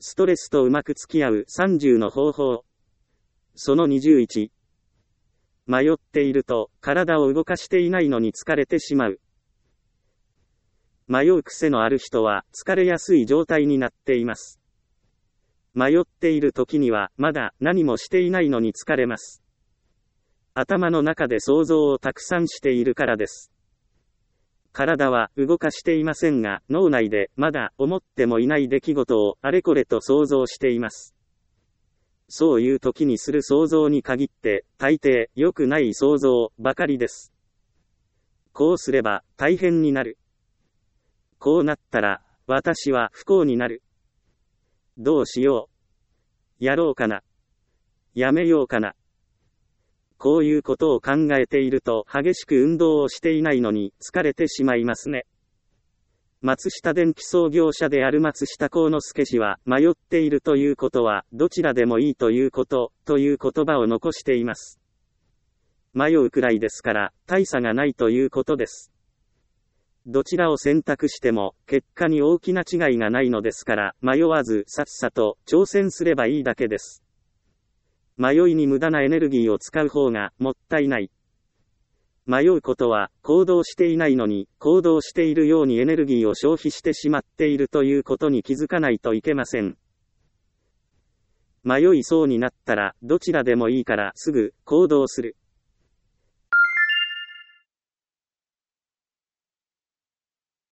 ストレスとうまく付き合う30の方法。その21。迷っていると、体を動かしていないのに疲れてしまう。迷う癖のある人は、疲れやすい状態になっています。迷っている時には、まだ何もしていないのに疲れます。頭の中で想像をたくさんしているからです。体は動かしていませんが、脳内でまだ思ってもいない出来事をあれこれと想像しています。そういう時にする想像に限って、大抵良くない想像ばかりです。こうすれば大変になる。こうなったら、私は不幸になる。どうしよう。やろうかな。やめようかな。こういうことを考えていると激しく運動をしていないのに疲れてしまいますね。松下電器創業者である松下幸之助氏は、迷っているということはどちらでもいいということという言葉を残しています。迷うくらいですから大差がないということです。どちらを選択しても結果に大きな違いがないのですから、迷わずさっさと挑戦すればいいだけです。迷いに無駄なエネルギーを使う方がもったいない。迷うことは行動していないのに行動しているようにエネルギーを消費してしまっているということに気づかないといけません。迷いそうになったらどちらでもいいからすぐ行動する。